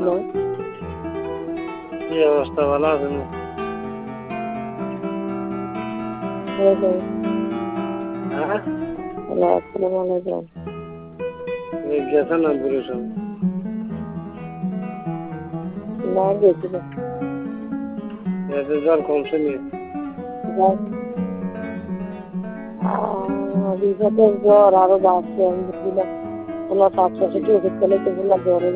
কি অবস্থা, ভালো আছেন? হ্যাঁ, গেছেন না পুরুষন? জ্বর কমছে নি? জ্বর আরো বাড়ছে, আমি বুঝলাম 500 ওষুধ খেলে তো বললাম জ্বরের